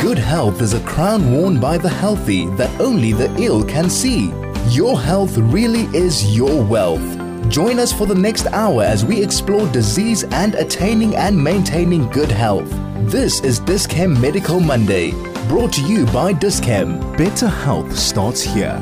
Good health is a crown worn by the healthy that only the ill can see. Your health really is your wealth. Join us for the next hour as we explore disease and attaining and maintaining good health. This is Dis-Chem Medical Monday, brought to you by Dis-Chem. Better health starts here.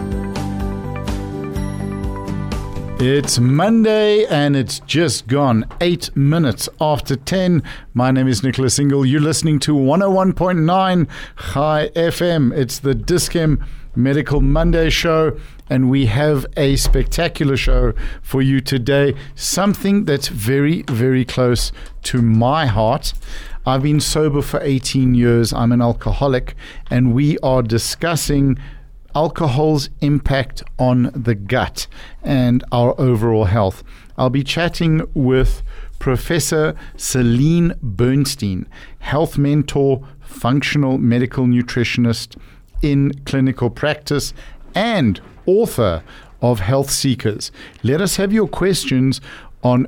It's Monday and it's just gone 8 minutes after 10. My name is Nicholas Ingle. You're listening to 101.9 High FM. It's the Dis-Chem Medical Monday show, and we have a spectacular show for you today. Something that's very, very close to my heart. I've been sober for 18 years. I'm an alcoholic, and we are discussing alcohol's impact on the gut and our overall health. I'll be chatting with Professor Celine Bernstein, health mentor, functional medical nutritionist in clinical practice, and author of Health Seekers. Let us have your questions on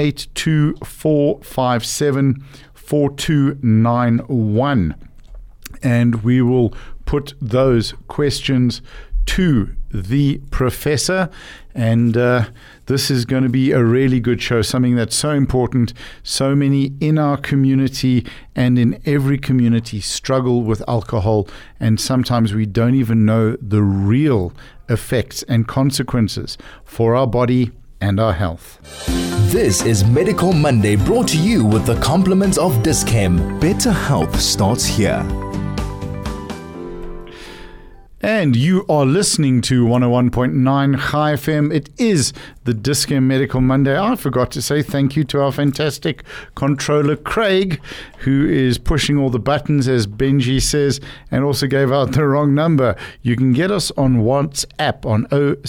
0824574291, and we will put those questions to the professor. And this is going to be a really good show, something that's so important. So many in our community and in every community struggle with alcohol, and sometimes we don't even know the real effects and consequences for our body and our health. This is Medical Monday, brought to you with the compliments of Dis-Chem. Better health starts here. And you are listening to 101.9 High FM. It is the Dis-Chem Medical Monday. I forgot to say thank you to our fantastic controller, Craig, who is pushing all the buttons, as Benji says, and also gave out the wrong number. You can get us on WhatsApp on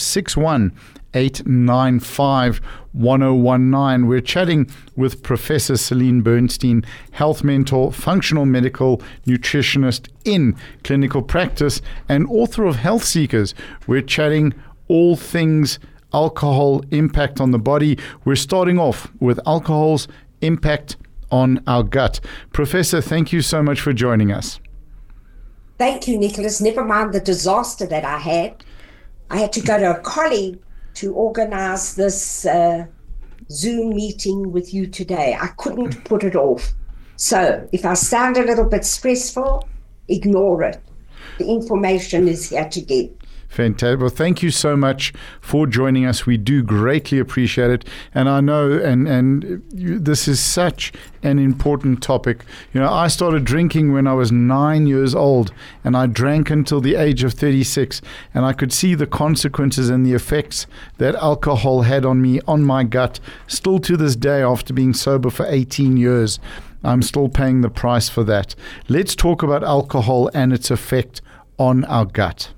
061-895-1019. We're chatting with Professor Celine Bernstein, health mentor, functional medical nutritionist in clinical practice, and author of Health Seekers. We're chatting all things alcohol impact on the body. We're starting off with alcohol's impact on our gut. Professor, thank you so much for joining us. Thank you, Nicholas. Never mind the disaster that I had. I had to go to a colleague to organize this Zoom meeting with you today. I couldn't put it off. So if I sound a little bit stressful, ignore it. The information is here to give. Fantastic. Well, thank you so much for joining us. We do greatly appreciate it. And I know, this is such an important topic. You know, I started drinking when I was 9 years old, and I drank until the age of 36. And I could see the consequences and the effects that alcohol had on me, on my gut. Still to this day, after being sober for 18 years, I'm still paying the price for that. Let's talk about alcohol and its effect on our gut.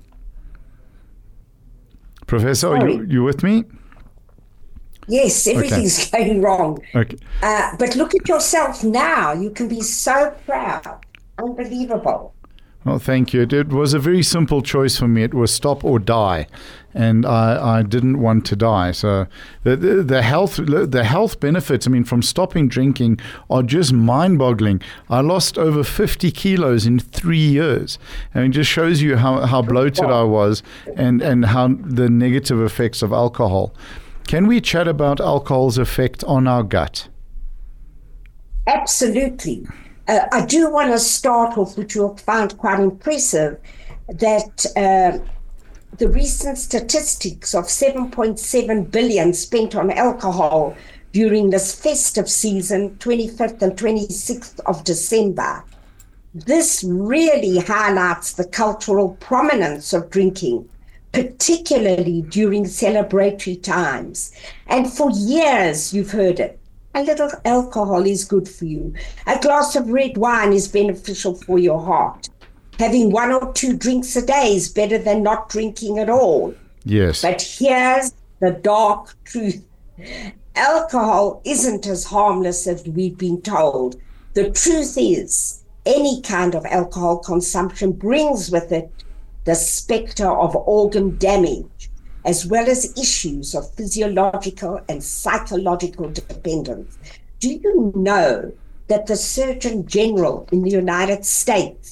Professor, are you with me? Yes, everything's going wrong. Okay. But look at yourself now. You can be so proud. Unbelievable. Well, thank you. It was a very simple choice for me. It was stop or die, and I didn't want to die. So the health benefits, I mean, from stopping drinking are just mind-boggling. I lost over 50 kilos in 3 years, and it just shows you how bloated I was and how the negative effects of alcohol. Can we chat about alcohol's effect on our gut? Absolutely. I do want to start off, which you'll find quite impressive, that the recent statistics of 7.7 billion spent on alcohol during this festive season, 25th and 26th of December. This really highlights the cultural prominence of drinking, particularly during celebratory times. And for years, you've heard it. A little alcohol is good for you. A glass of red wine is beneficial for your heart. Having 1 or 2 drinks a day is better than not drinking at all. Yes. But here's the dark truth. Alcohol isn't as harmless as we've been told. The truth is, any kind of alcohol consumption brings with it the specter of organ damage, as well as issues of physiological and psychological dependence. Do you know that the Surgeon General in the United States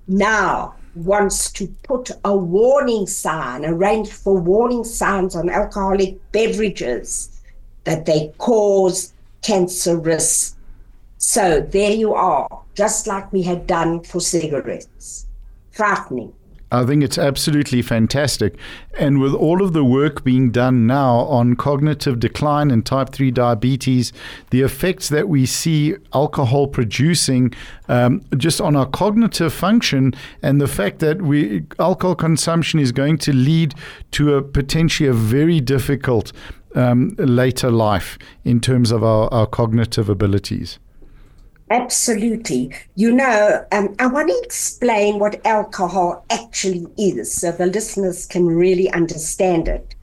now wants to put a warning sign, arrange for warning signs on alcoholic beverages that they cause cancer risk. So there you are, just like we had done for cigarettes. Frightening. I think it's absolutely fantastic. And with all of the work being done now on cognitive decline and type 3 diabetes, the effects that we see alcohol producing just on our cognitive function, and the fact that alcohol consumption is going to lead to potentially a very difficult later life in terms of our cognitive abilities. Absolutely. You know, I want to explain what alcohol actually is so the listeners can really understand it.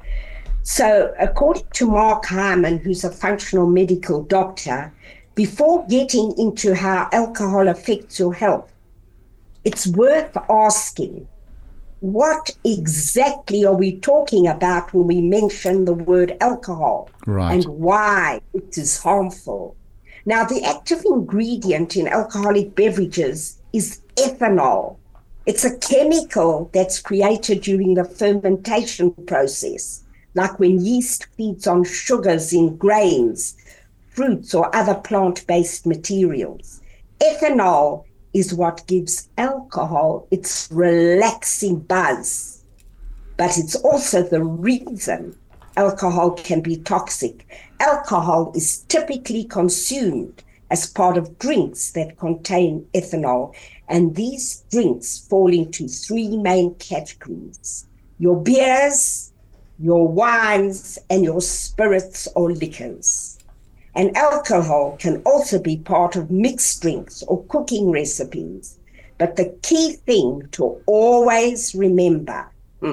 So according to Mark Hyman, who's a functional medical doctor, before getting into how alcohol affects your health, it's worth asking, what exactly are we talking about when we mention the word alcohol? Right. And why it is harmful? Now, the active ingredient in alcoholic beverages is ethanol. It's a chemical that's created during the fermentation process, like when yeast feeds on sugars in grains, fruits, or other plant-based materials. Ethanol is what gives alcohol its relaxing buzz, but it's also the reason alcohol can be toxic. Alcohol is typically consumed as part of drinks that contain ethanol, and these drinks fall into three main categories: your beers, your wines, and your spirits or liquors. And alcohol can also be part of mixed drinks or cooking recipes. But the key thing to always remember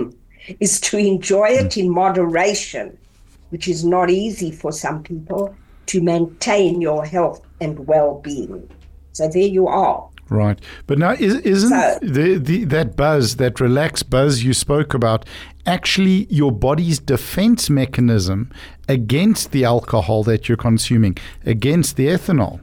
is to enjoy it in moderation, which is not easy for some people, to maintain your health and well-being. So there you are. Right. But now, isn't that buzz, that relaxed buzz you spoke about, actually your body's defense mechanism against the alcohol that you're consuming, against the ethanol?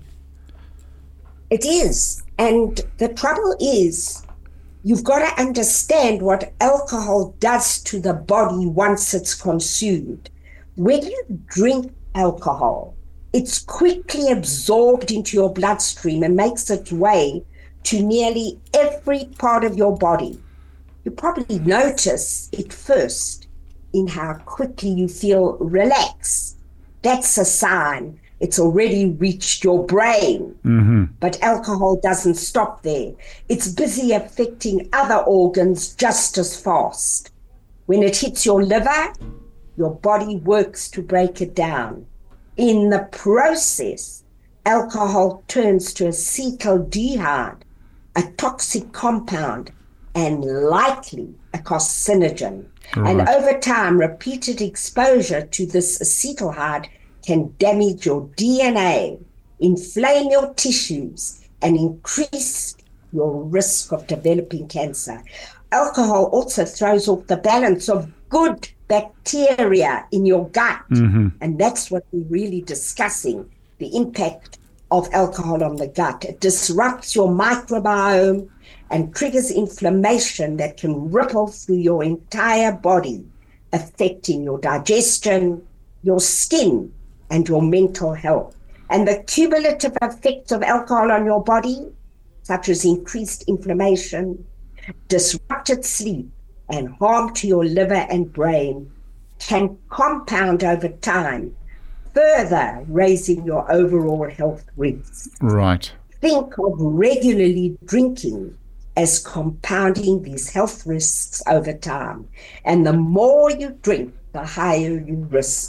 It is. And the trouble is, you've got to understand what alcohol does to the body once it's consumed. When you drink alcohol, it's quickly absorbed into your bloodstream and makes its way to nearly every part of your body. You probably notice it first in how quickly you feel relaxed. That's a sign it's already reached your brain. Mm-hmm. But alcohol doesn't stop there. It's busy affecting other organs just as fast. When it hits your liver, your body works to break it down. In the process, alcohol turns to acetaldehyde, a toxic compound, and likely a carcinogen. Right. And over time, repeated exposure to this acetaldehyde can damage your DNA, inflame your tissues, and increase your risk of developing cancer. Alcohol also throws off the balance of good bacteria in your gut. Mm-hmm. And that's what we're really discussing, the impact of alcohol on the gut. It disrupts your microbiome and triggers inflammation that can ripple through your entire body, affecting your digestion, your skin, and your mental health. And the cumulative effects of alcohol on your body, such as increased inflammation, disrupted sleep, and harm to your liver and brain, can compound over time, further raising your overall health risks. Right. Think of regularly drinking as compounding these health risks over time. And the more you drink, the higher you risk.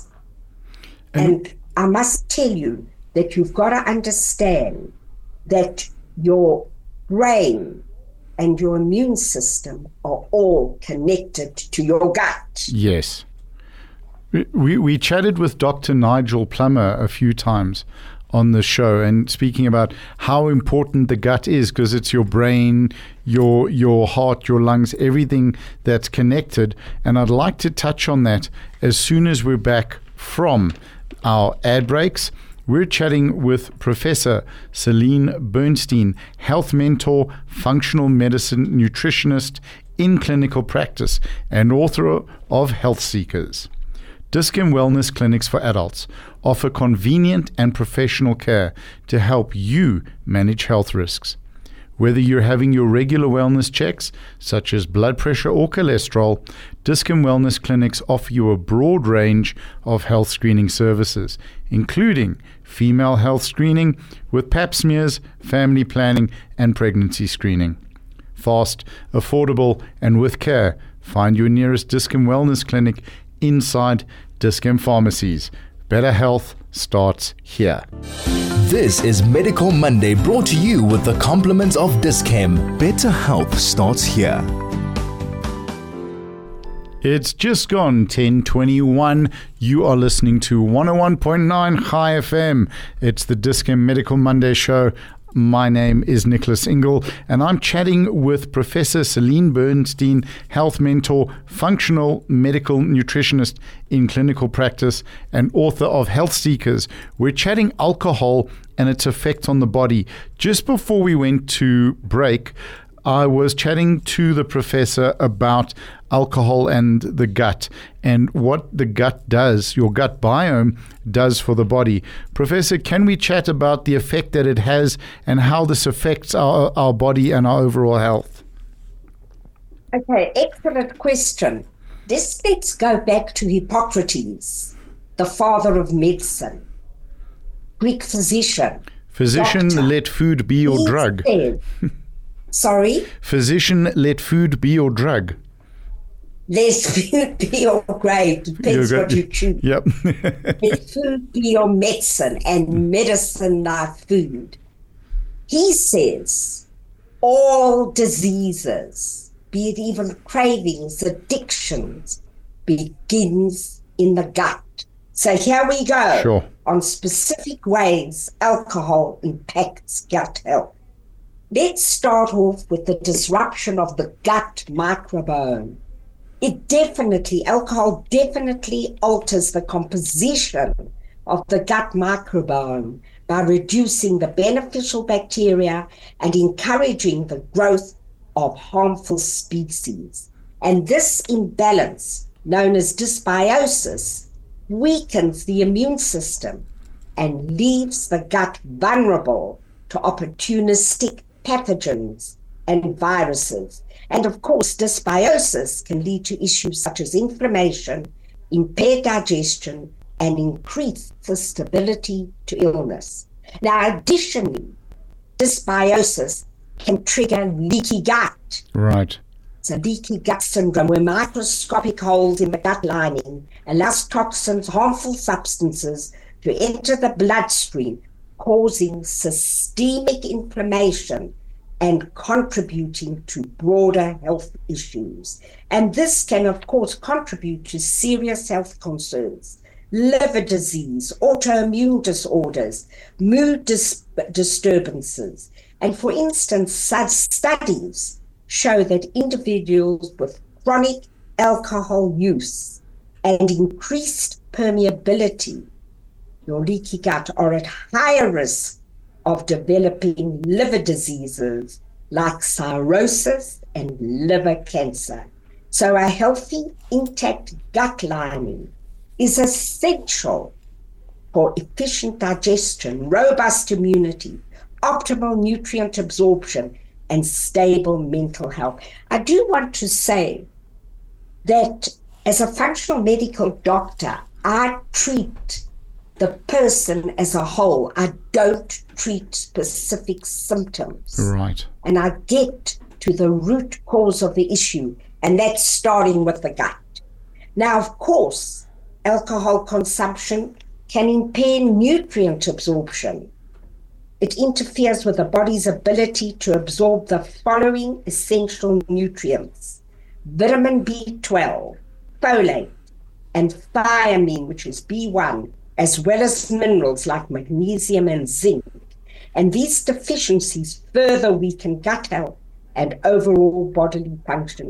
And I must tell you that you've got to understand that your brain and your immune system are all connected to your gut. Yes. We chatted with Dr. Nigel Plummer a few times on the show, and speaking about how important the gut is, because it's your brain, your heart, your lungs, everything that's connected. And I'd like to touch on that as soon as we're back from our ad breaks. We're chatting with Professor Celine Bernstein, health mentor, functional medicine nutritionist in clinical practice, and author of Health Seekers. Dis-Chem Wellness Clinics for Adults offer convenient and professional care to help you manage health risks. Whether you're having your regular wellness checks, such as blood pressure or cholesterol, Dis-Chem Wellness Clinics offer you a broad range of health screening services, including female health screening with pap smears, family planning, and pregnancy screening. Fast, affordable, and with care, find your nearest Dis-Chem Wellness Clinic inside Dis-Chem pharmacies. Better health starts here. This is Medical Monday, brought to you with the compliments of Dis-Chem. Better health starts here. It's just gone 10:21. You are listening to 101.9 High FM. It's the Dis-Chem Medical Monday show. My name is Nicholas Ingle, and I'm chatting with Professor Celine Bernstein, health mentor, functional medical nutritionist in clinical practice, and author of Health Seekers. We're chatting alcohol and its effect on the body. Just before we went to break, I was chatting to the professor about alcohol and the gut and what the gut does, your gut biome does for the body. Professor, can we chat about the effect that it has and how this affects our body and our overall health? Okay, excellent question. Let's go back to Hippocrates, the father of medicine, Greek physician. Physician, doctor. let food be your drug. Sorry? Physician, let food be your drug. Let food be your grave. Depends what you choose. Yep. Let food be your medicine, and medicine thy food. He says all diseases, be it even cravings, addictions, begins in the gut. So here we go. Sure. On specific ways alcohol impacts gut health. Let's start off with the disruption of the gut microbiome. Alcohol definitely alters the composition of the gut microbiome by reducing the beneficial bacteria and encouraging the growth of harmful species. And this imbalance, known as dysbiosis, weakens the immune system and leaves the gut vulnerable to opportunistic pathogens and viruses. And of course, dysbiosis can lead to issues such as inflammation, impaired digestion, and increased susceptibility to illness. Now, additionally, dysbiosis can trigger leaky gut. Right. So leaky gut syndrome, where microscopic holes in the gut lining allows toxins, harmful substances to enter the bloodstream, causing systemic inflammation and contributing to broader health issues. And this can, of course, contribute to serious health concerns, liver disease, autoimmune disorders, mood disturbances. And for instance, such studies show that individuals with chronic alcohol use and increased permeability, your leaky gut, are at higher risk of developing liver diseases like cirrhosis and liver cancer. So a healthy, intact gut lining is essential for efficient digestion, robust immunity, optimal nutrient absorption, and stable mental health. I do want to say that as a functional medical doctor, I treat the person as a whole. I don't treat specific symptoms. Right. And I get to the root cause of the issue, and that's starting with the gut. Now, of course, alcohol consumption can impair nutrient absorption. It interferes with the body's ability to absorb the following essential nutrients: vitamin B12, folate, and thiamine, which is B1, as well as minerals like magnesium and zinc. And these deficiencies further weaken gut health and overall bodily function,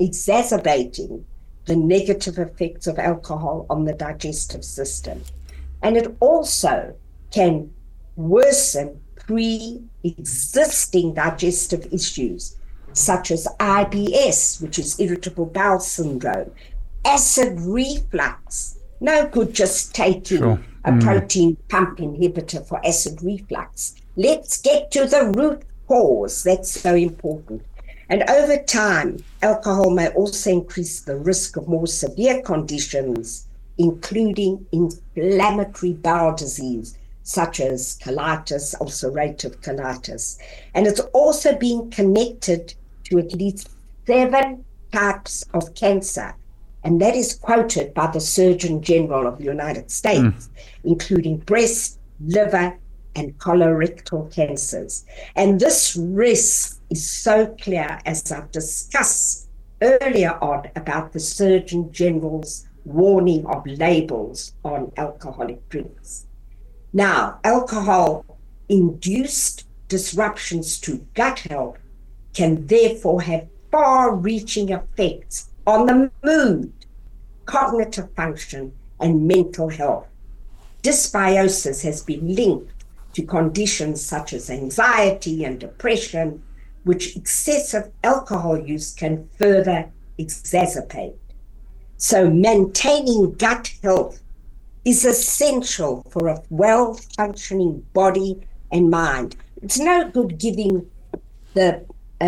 exacerbating the negative effects of alcohol on the digestive system. And it also can worsen pre-existing digestive issues, such as IBS, which is irritable bowel syndrome, acid reflux. No good just taking a protein pump inhibitor for acid reflux. Let's get to the root cause. That's so important. And over time, alcohol may also increase the risk of more severe conditions, including inflammatory bowel disease, such as colitis, ulcerative colitis. And it's also been connected to at least 7 types of cancer. And that is quoted by the Surgeon General of the United States, including breast, liver, and colorectal cancers. And this risk is so clear, as I've discussed earlier on, about the Surgeon General's warning of labels on alcoholic drinks. Now, alcohol-induced disruptions to gut health can therefore have far-reaching effects on the mood, cognitive function, and mental health. Dysbiosis has been linked to conditions such as anxiety and depression, which excessive alcohol use can further exacerbate. So maintaining gut health is essential for a well-functioning body and mind. It's no good giving the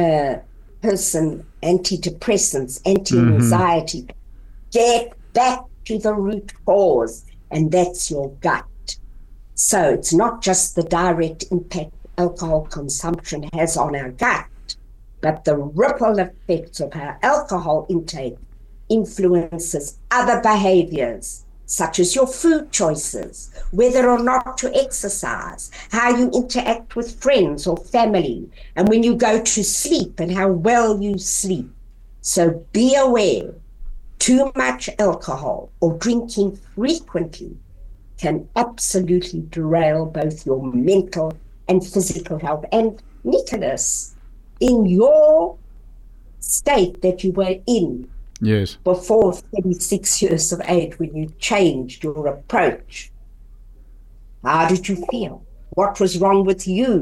person antidepressants, anti-anxiety. Get back to the root cause, and that's your gut. So it's not just the direct impact alcohol consumption has on our gut, but the ripple effects of our alcohol intake influences other behaviors, such as your food choices, whether or not to exercise, how you interact with friends or family, and when you go to sleep and how well you sleep. So be aware, too much alcohol or drinking frequently can absolutely derail both your mental and physical health. And Nicholas, in your state that you were in before 36 years of age, when you changed your approach, how did you feel? What was wrong with you?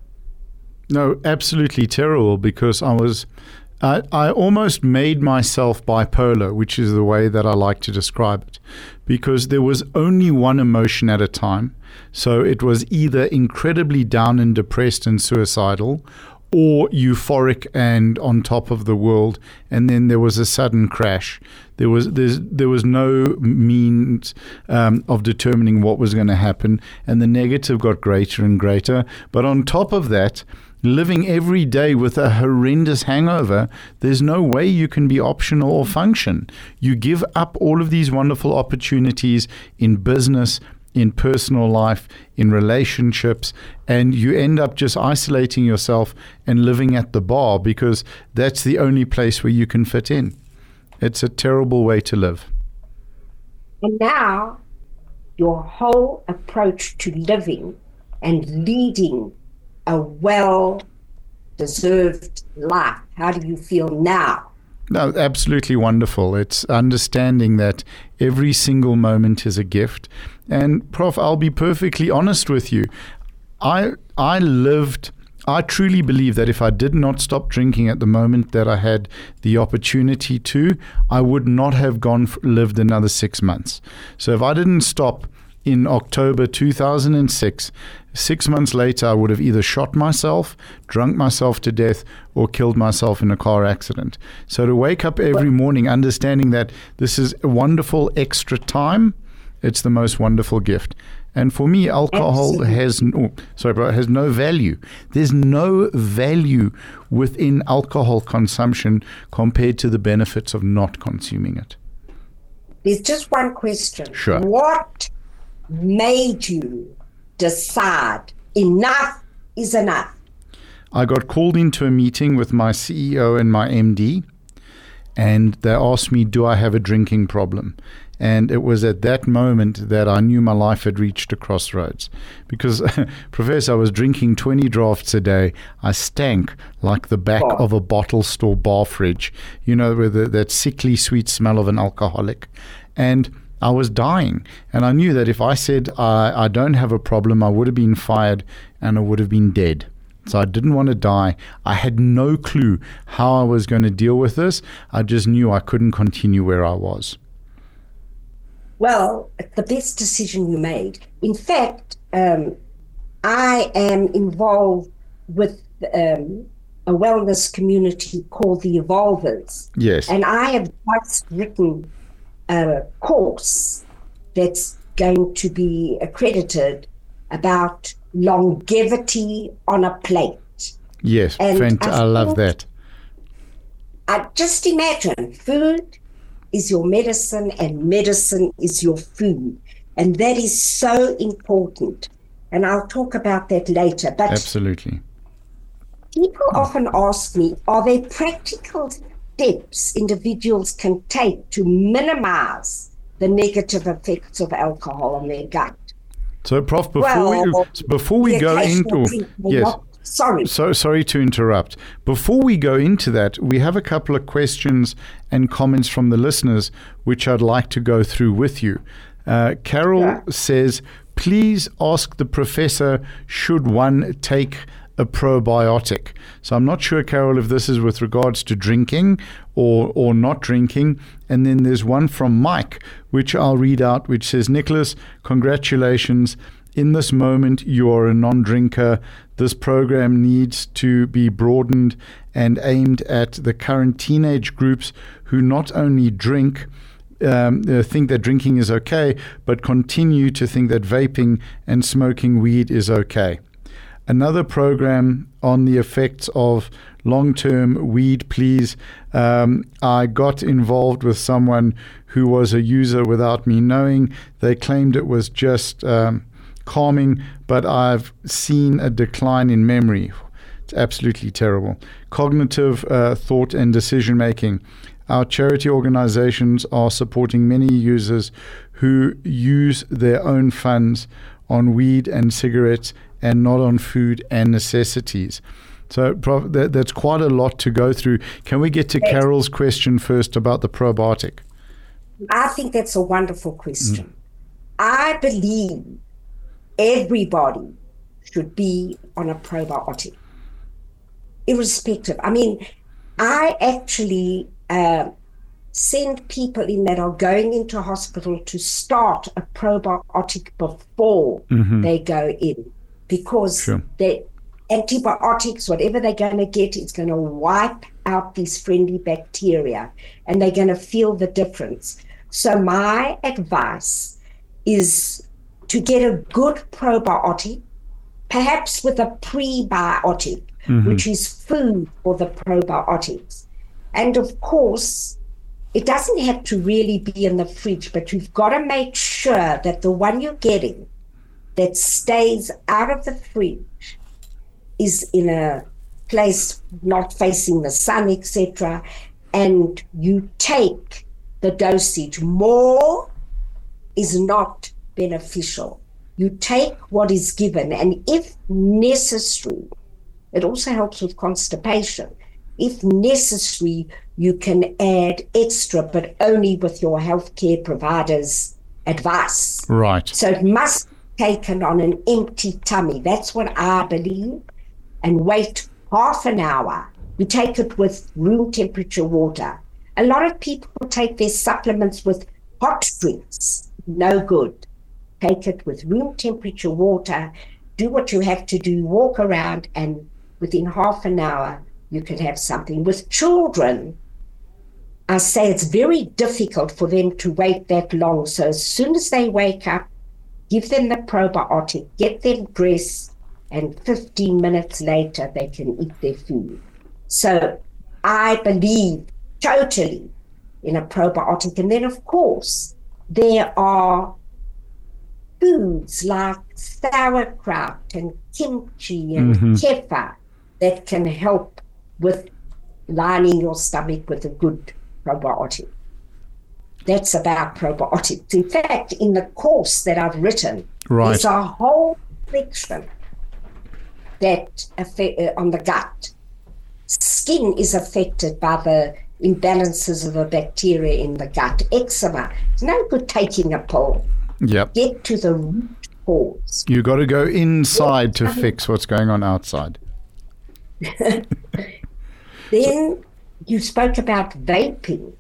No, absolutely terrible, because I almost made myself bipolar, which is the way that I like to describe it, because there was only one emotion at a time. So it was either incredibly down and depressed and suicidal, or euphoric and on top of the world, and then there was a sudden crash. There was no means of determining what was going to happen, and the negative got greater and greater. But on top of that, living every day with a horrendous hangover, there's no way you can be optional or function. You give up all of these wonderful opportunities in business, in personal life, in relationships, and you end up just isolating yourself and living at the bar, because that's the only place where you can fit in. It's a terrible way to live. And now your whole approach to living and leading a well-deserved life, how do you feel now? No, absolutely wonderful. It's understanding that every single moment is a gift. And Prof, I'll be perfectly honest with you. I truly believe that if I did not stop drinking at the moment that I had the opportunity to, I would not have lived another 6 months. So if I didn't stop in October 2006, 6 months later, I would have either shot myself, drunk myself to death, or killed myself in a car accident. So to wake up every morning understanding that this is a wonderful extra time, it's the most wonderful gift. And for me, alcohol has no value. There's no value within alcohol consumption compared to the benefits of not consuming it. There's just one question. Sure. What made you decide enough is enough? I got called into a meeting with my CEO and my MD, and they asked me, do I have a drinking problem? And it was at that moment that I knew my life had reached a crossroads. Because, Professor, I was drinking 20 drafts a day. I stank like the back of a bottle store bar fridge, with that sickly sweet smell of an alcoholic. And I was dying. And I knew that if I said I don't have a problem, I would have been fired and I would have been dead. So I didn't want to die. I had no clue how I was going to deal with this. I just knew I couldn't continue where I was. Well, the best decision you made. In fact, I am involved with a wellness community called the Evolvers. Yes. And I have just written a course that's going to be accredited about longevity on a plate. Yes, And I love that. I just imagine food is your medicine and medicine is your food. And that is so important. And I'll talk about that later. But absolutely. People often ask me, are there practical steps individuals can take to minimize the negative effects of alcohol on their gut? So, Prof, before we go into... Yes. Sorry to interrupt. Before we go into that, we have a couple of questions and comments from the listeners, which I'd like to go through with you. Carol says, please ask the professor, should one take a probiotic? So I'm not sure, Carol, if this is with regards to drinking or not drinking. And then there's one from Mike, which I'll read out, which says, Nicholas, congratulations. In this moment, you are a non-drinker. This program needs to be broadened and aimed at the current teenage groups who not only drink, think that drinking is okay, but continue to think that vaping and smoking weed is okay. Another program on the effects of long-term weed, please. I got involved with someone who was a user without me knowing. They claimed it was just calming, but I've seen a decline in memory. It's absolutely terrible. Cognitive thought and decision-making. Our charity organizations are supporting many users who use their own funds on weed and cigarettes and not on food and necessities. So that's quite a lot to go through. Can we get to Carol's question first about the probiotic? I think that's a wonderful question. I believe everybody should be on a probiotic, irrespective. I mean, I actually send people in that are going into hospital to start a probiotic before they go in, because the antibiotics, whatever they're going to get, is going to wipe out these friendly bacteria, and they're going to feel the difference. So my advice is to get a good probiotic, perhaps with a prebiotic, which is food for the probiotics. And of course, it doesn't have to really be in the fridge, but you've got to make sure that the one you're getting that stays out of the fridge is in a place not facing the sun, etc. And you take the dosage. More is not beneficial. You take what is given, and if necessary, it also helps with constipation. If necessary, you can add extra, but only with your healthcare provider's advice. Right. So it must be taken on an empty tummy. That's what I believe. And wait half an hour. You take it with room temperature water. A lot of people take their supplements with hot drinks. No good. Take it with room temperature water. Do what you have to do. Walk around, and within half an hour, you can have something. With children, I say it's very difficult for them to wait that long. So as soon as they wake up, give them the probiotic, get them dressed, and 15 minutes later, they can eat their food. So I believe totally in a probiotic. And then, of course, there are foods like sauerkraut and kimchi and kefir that can help with lining your stomach with a good probiotic. That's about probiotics. In fact, in the course that I've written, there's a whole section that on the gut. Skin is affected by the imbalances of a bacteria in the gut, eczema. It's no good taking a pill. Yep. Get to the root cause. You got to go inside to fix what's going on outside. Then you spoke about vaping.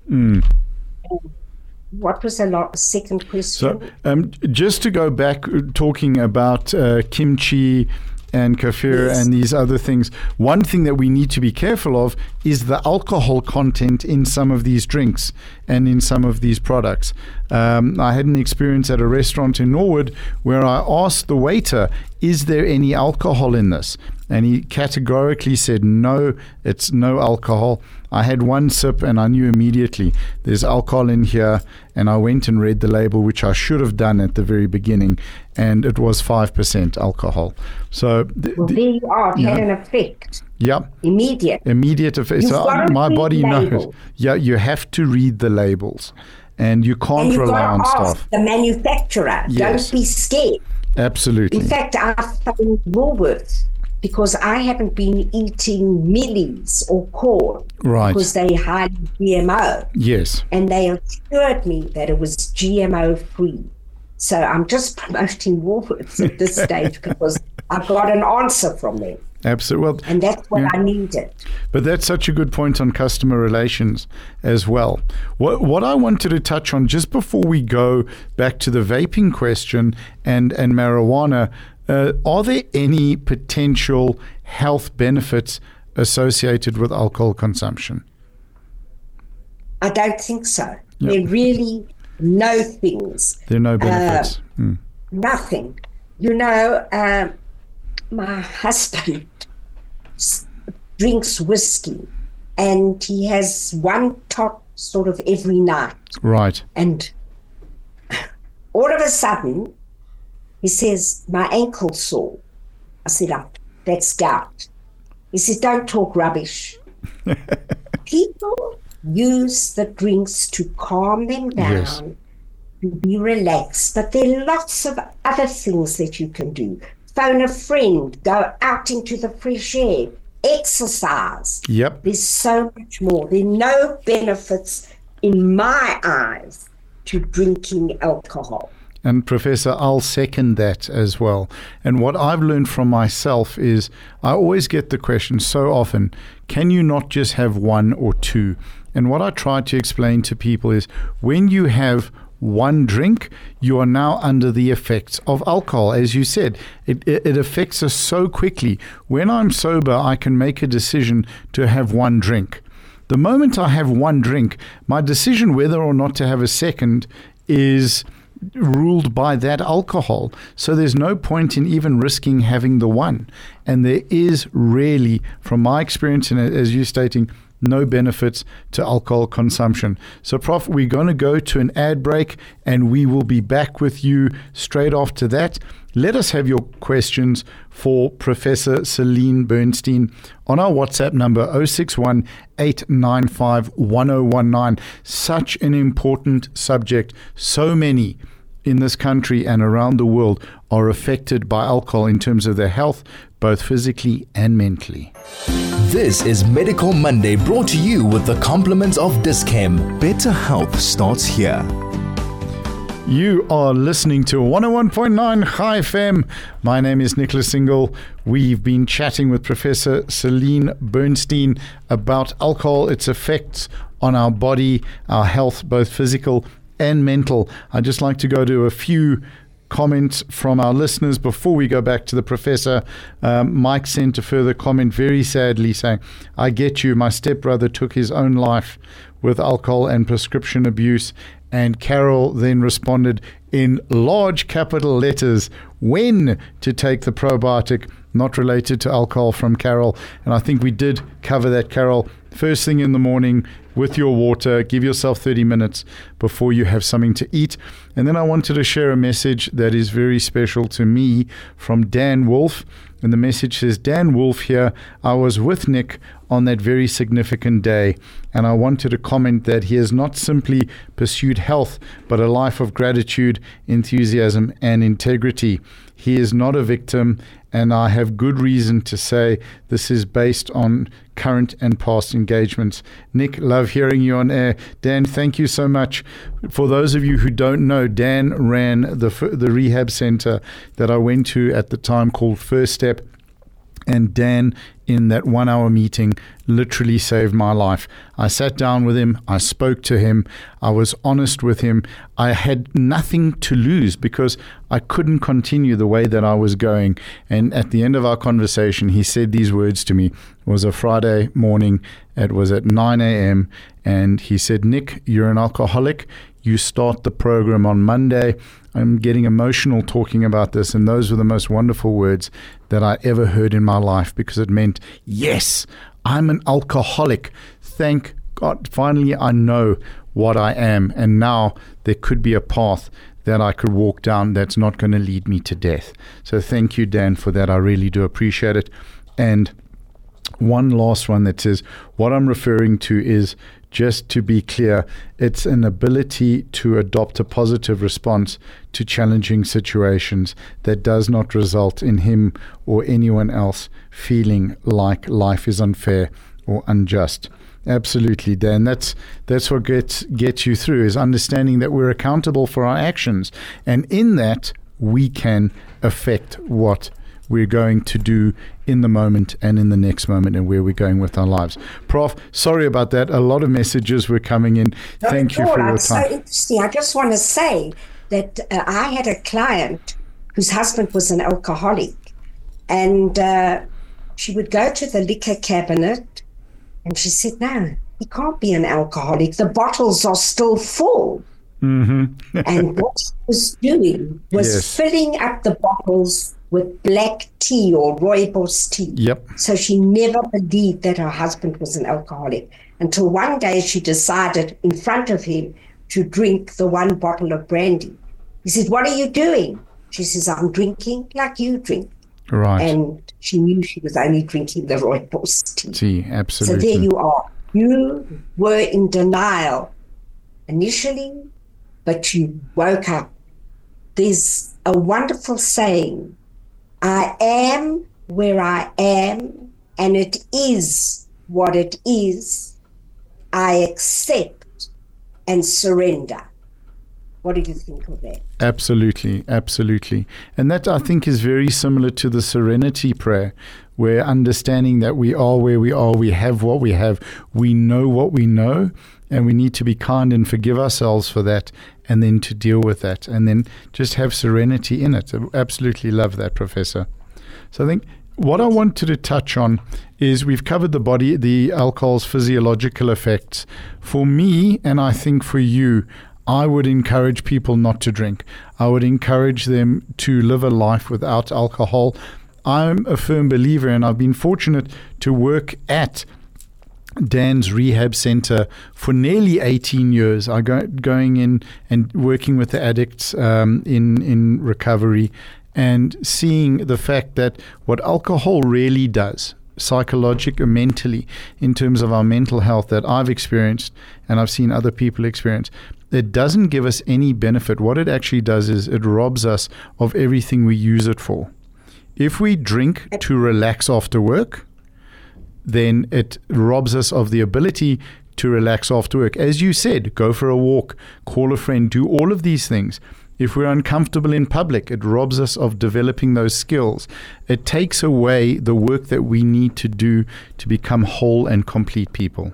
What was the second question? So, just to go back, talking about kimchi and kefir and these other things, one thing that we need to be careful of is the alcohol content in some of these drinks and in some of these products. I had an experience at a restaurant in Norwood where I asked the waiter, is there any alcohol in this? And he categorically said, no, it's no alcohol. I had one sip and I knew immediately there's alcohol in here. And I went and read the label, which I should have done at the very beginning. And it was 5% alcohol. So there you are. It had an effect. Yep. Immediate effect. So my body knows. Yeah, you have to read the labels. And you can't rely on stuff. The manufacturer. Yes. Don't be scared. Absolutely. In fact, I found Woolworths, because I haven't been eating millies or corn, right, because they highly GMO. Yes. And they assured me that it was GMO free. So I'm just promoting Woolworths at this stage because I've got an answer from them. Absolutely. Well, and that's what I needed. But that's such a good point on customer relations as well. What I wanted to touch on just before we go back to the vaping question and marijuana, are there any potential health benefits associated with alcohol consumption? I don't think so. Yep. There are really no things. There are no benefits. Nothing. You know, my husband drinks whiskey and he has one tot sort of every night. Right. And all of a sudden, he says, my ankle's sore. I said, that's gout. He says, don't talk rubbish. People use the drinks to calm them down, yes, to be relaxed. But there are lots of other things that you can do. Phone a friend, go out into the fresh air, exercise. Yep. There's so much more. There are no benefits, in my eyes, to drinking alcohol. And Professor, I'll second that as well. And what I've learned from myself is I always get the question so often, can you not just have one or two? And what I try to explain to people is when you have one drink, you are now under the effects of alcohol. As you said, it affects us so quickly. When I'm sober, I can make a decision to have one drink. The moment I have one drink, my decision whether or not to have a second is ruled by that alcohol. So there's no point in even risking having the one. And there is really, from my experience, and as you're stating, no benefits to alcohol consumption. So, Prof, we're going to go to an ad break and we will be back with you straight after that. Let us have your questions for Professor Celine Bernstein on our WhatsApp number 061 895 1019. Such an important subject. So many in this country and around the world are affected by alcohol in terms of their health, both physically and mentally. This is Medical Monday, brought to you with the compliments of Dis-Chem. Better health starts here. You are listening to 101.9 Chai FM. My name is Nicholas Single. We've been chatting with Professor Celine Bernstein about alcohol, its effects on our body, our health, both physical and mental. I'd just like to go to a few comments from our listeners before we go back to the professor. Mike sent a further comment very sadly saying, I get you, my stepbrother took his own life with alcohol and prescription abuse. And Carol then responded in large capital letters, when to take the probiotic, not related to alcohol, from Carol. And I think we did cover that, Carol. First thing in the morning with your water, give yourself 30 minutes before you have something to eat. And then I wanted to share a message that is very special to me from Dan Wolf. And the message says, Dan Wolf here, I was with Nick on that very significant day, and I wanted to comment that he has not simply pursued health, but a life of gratitude, enthusiasm, and integrity. He is not a victim, and I have good reason to say this is based on current and past engagements. Nick, love hearing you on air. Dan, thank you so much. For those of you who don't know, Dan ran the rehab center that I went to at the time called First Step. And Dan, in that 1 hour meeting, literally saved my life. I sat down with him. I spoke to him. I was honest with him. I had nothing to lose because I couldn't continue the way that I was going. And at the end of our conversation, he said these words to me. It was a Friday morning. It was at 9 a.m. And he said, Nick, you're an alcoholic. You start the program on Monday. I'm getting emotional talking about this, and those were the most wonderful words that I ever heard in my life, because it meant, yes, I'm an alcoholic. Thank God, finally I know what I am, and now there could be a path that I could walk down that's not going to lead me to death. So thank you, Dan, for that. I really do appreciate it. And one last one that says, what I'm referring to is, just to be clear, it's an ability to adopt a positive response to challenging situations that does not result in him or anyone else feeling like life is unfair or unjust. Absolutely, Dan. That's what gets you through, is understanding that we're accountable for our actions. And in that, we can affect what we're going to do in the moment and in the next moment, and where we're going with our lives. Prof, sorry about that. A lot of messages were coming in. Thank you for your time. So interesting. I just want to say that I had a client whose husband was an alcoholic, and she would go to the liquor cabinet and she said, no, he can't be an alcoholic. The bottles are still full. Mm-hmm. And what he was doing was filling up the bottles with black tea or rooibos tea. Yep. So she never believed that her husband was an alcoholic, until one day she decided in front of him to drink the one bottle of brandy. He said, what are you doing? She says, I'm drinking like you drink. Right. And she knew she was only drinking the rooibos tea. Tea, absolutely. So there you are. You were in denial initially, but you woke up. There's a wonderful saying, I am where I am, and it is what it is. I accept and surrender. What do you think of that? Absolutely, absolutely. And that, I think, is very similar to the serenity prayer, where understanding that we are where we are, we have what we have, we know what we know, and we need to be kind and forgive ourselves for that, and then to deal with that, and then just have serenity in it. I absolutely love that, Professor. So I think what I wanted to touch on is, we've covered the body, the alcohol's physiological effects. For me, and I think for you, I would encourage people not to drink. I would encourage them to live a life without alcohol. I'm a firm believer, and I've been fortunate to work at Dan's rehab center for nearly 18 years. I going in and working with the addicts in recovery, and seeing the fact that what alcohol really does, psychologically, mentally, in terms of our mental health, that I've experienced and I've seen other people experience, it doesn't give us any benefit. What it actually does is it robs us of everything we use it for. If we drink to relax after work, then it robs us of the ability to relax after work. As you said, go for a walk, call a friend, do all of these things. If we're uncomfortable in public, it robs us of developing those skills. It takes away the work that we need to do to become whole and complete people.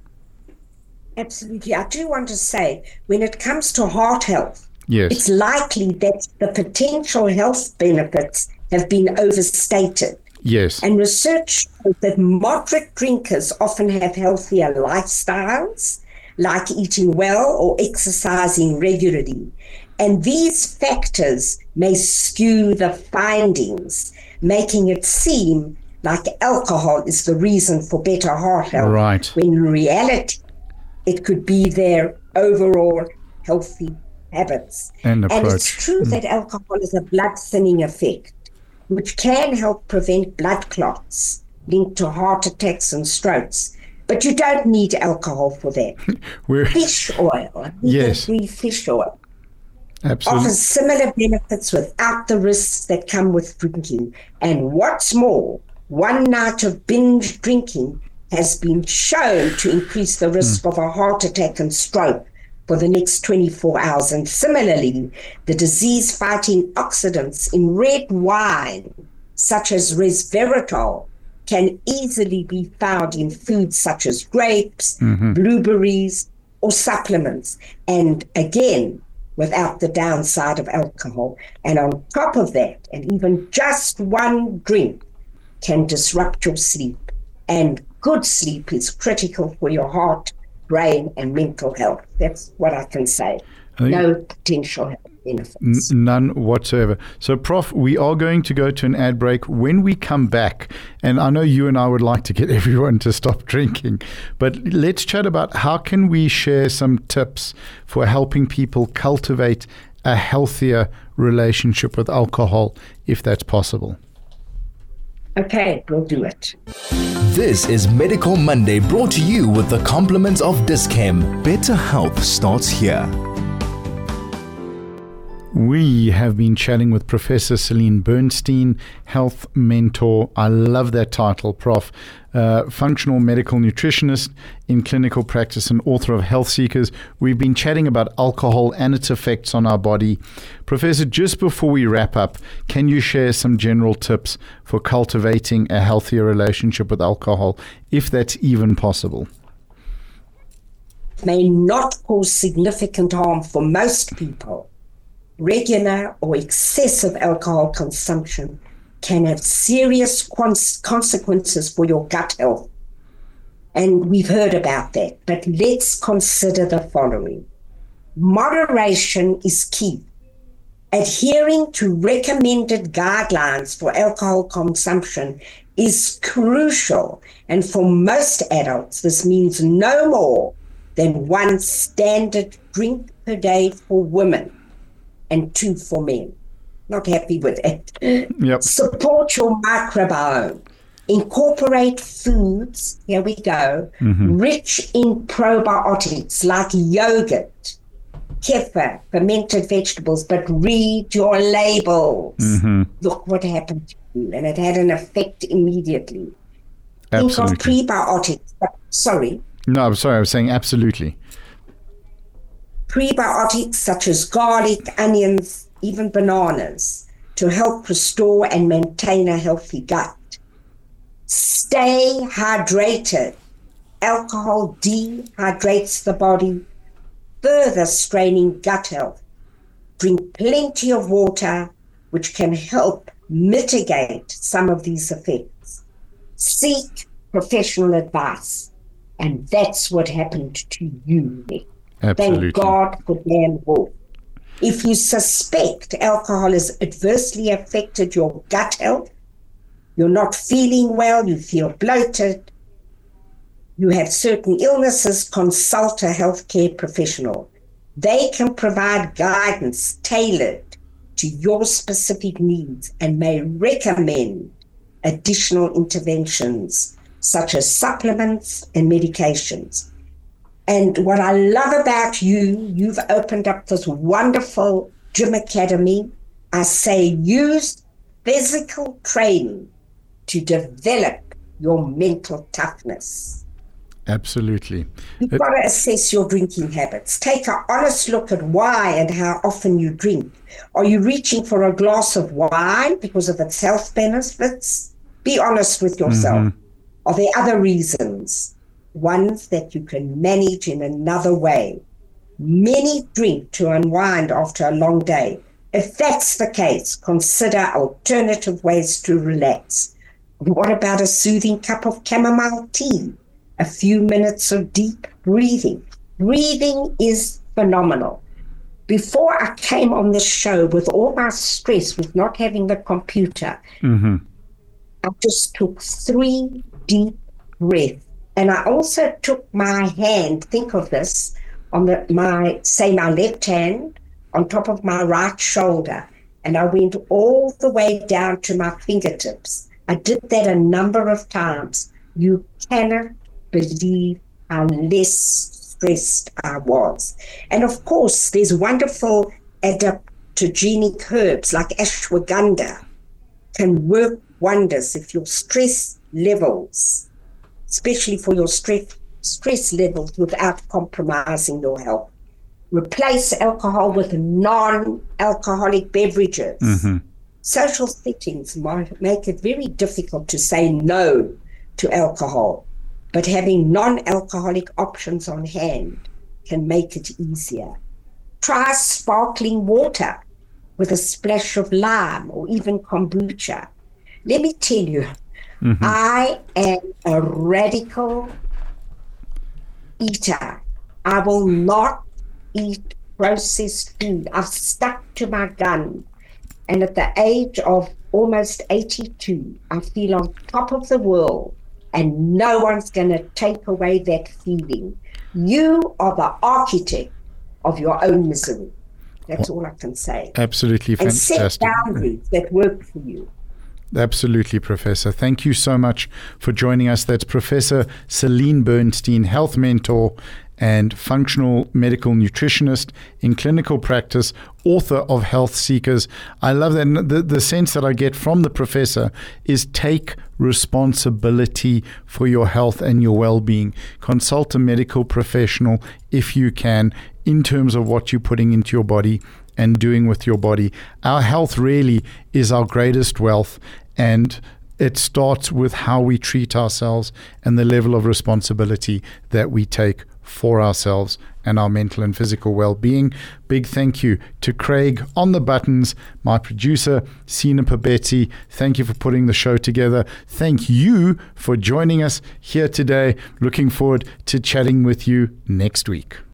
Absolutely. I do want to say, when it comes to heart health, yes, it's likely that the potential health benefits have been overstated. Yes. And research shows that moderate drinkers often have healthier lifestyles, like eating well or exercising regularly. And these factors may skew the findings, making it seem like alcohol is the reason for better heart health. Right. When in reality, it could be their overall healthy habits. And it's true that alcohol has a blood thinning effect, which can help prevent blood clots linked to heart attacks and strokes. But you don't need alcohol for that. Fish oil. Yes. Fish oil. Absolutely. offers similar benefits without the risks that come with drinking. And what's more, one night of binge drinking has been shown to increase the risk of a heart attack and stroke for the next 24 hours. And similarly, the disease-fighting oxidants in red wine, such as resveratrol, can easily be found in foods such as grapes, blueberries, or supplements. And again, without the downside of alcohol. And on top of that, and even just one drink can disrupt your sleep. And good sleep is critical for your heart, brain, and mental health. That's what I can say. No potential health benefits. None whatsoever. So, Prof, we are going to go to an ad break. When we come back, and I know you and I would like to get everyone to stop drinking, but let's chat about how can we share some tips for helping people cultivate a healthier relationship with alcohol, if that's possible. Okay, we'll do it. This is Medical Monday, brought to you with the compliments of Dis-Chem. Better health starts here. We have been chatting with Professor Celine Bernstein, health mentor. I love that title, Prof. Functional medical nutritionist in clinical practice and author of Health Seekers. We've been chatting about alcohol and its effects on our body. Professor, just before we wrap up, can you share some general tips for cultivating a healthier relationship with alcohol, if that's even possible? May not cause significant harm for most people. Regular or excessive alcohol consumption can have serious consequences for your gut health. And we've heard about that, but let's consider the following. Moderation is key. Adhering to recommended guidelines for alcohol consumption is crucial. And for most adults, this means no more than one standard drink per day for women and 2 for men. Not happy with it. Yep. Support your microbiome. Incorporate foods, here we go, rich in probiotics like yogurt, kefir, fermented vegetables, but read your labels. Look what happened to you. And it had an effect immediately. Absolutely. Think of prebiotics. Sorry. No, I'm sorry. I was saying absolutely. Prebiotics such as garlic, onions, even bananas, to help restore and maintain a healthy gut. Stay hydrated. Alcohol dehydrates the body, further straining gut health. Drink plenty of water, which can help mitigate some of these effects. Seek professional advice. And that's what happened to you, Nick. Absolutely. Thank God for Dan Wolf. If you suspect alcohol has adversely affected your gut health, you're not feeling well, you feel bloated, you have certain illnesses, consult a healthcare professional. They can provide guidance tailored to your specific needs and may recommend additional interventions such as supplements and medications. And what I love about you've opened up this wonderful gym academy. I say use physical training to develop your mental toughness. Absolutely. You've got to assess your drinking habits. Take an honest look at why and how often you drink. Are you reaching for a glass of wine because of its health benefits? Be honest with yourself. Are there other reasons? Ones that you can manage in another way. Many drink to unwind after a long day. If that's the case, consider alternative ways to relax. What about a soothing cup of chamomile tea? A few minutes of deep breathing. Breathing is phenomenal. Before I came on this show, with all my stress with not having the computer, I just took 3 deep breaths. And I also took my hand, think of this, on my left hand on top of my right shoulder. And I went all the way down to my fingertips. I did that a number of times. You cannot believe how less stressed I was. And of course, there's wonderful adaptogenic herbs like ashwagandha can work wonders if your stress levels, especially for your stress levels, without compromising your health. Replace alcohol with non-alcoholic beverages. Mm-hmm. Social settings might make it very difficult to say no to alcohol, but having non-alcoholic options on hand can make it easier. Try sparkling water with a splash of lime or even kombucha. Let me tell you, I am a radical eater. I will not eat processed food. I've stuck to my gun. And at the age of almost 82, I feel on top of the world, and no one's going to take away that feeling. You are the architect of your own misery. That's all I can say. Absolutely fantastic. And set boundaries that work for you. Absolutely, Professor. Thank you so much for joining us. That's Professor Celine Bernstein, health mentor and functional medical nutritionist in clinical practice, author of Health Seekers. I love that. The sense that I get from the professor is take responsibility for your health and your well-being. Consult a medical professional if you can, in terms of what you're putting into your body and doing with your body. Our health really is our greatest wealth, and it starts with how we treat ourselves and the level of responsibility that we take for ourselves and our mental and physical well-being. Big thank you to Craig on the buttons, my producer, Sina Pabetsi. Thank you for putting the show together. Thank you for joining us here today. Looking forward to chatting with you next week.